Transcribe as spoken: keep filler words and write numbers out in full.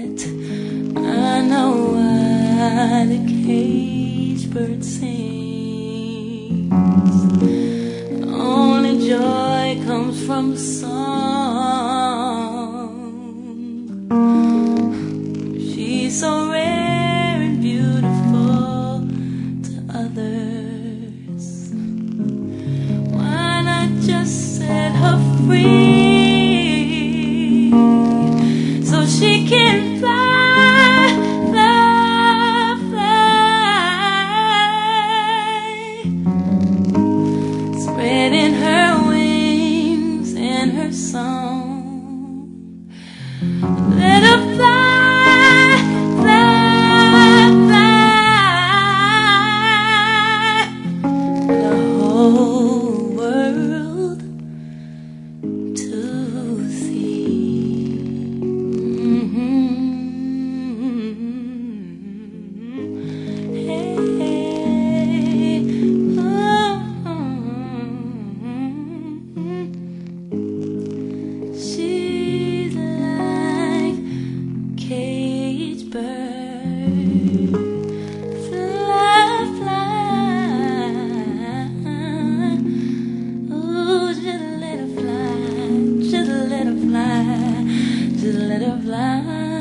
I know why the caged bird sings. Only joy comes from the song. She's so rare and beautiful to others. Why not just set her free so she can fly, fly, fly, spreading her wings and her song. Let her fly, fly, fly, the whole world to see. Mm-hmm. Hey, oh, she's like caged bird, fly, fly. Ooh, just let her fly, just let her fly, just let her fly.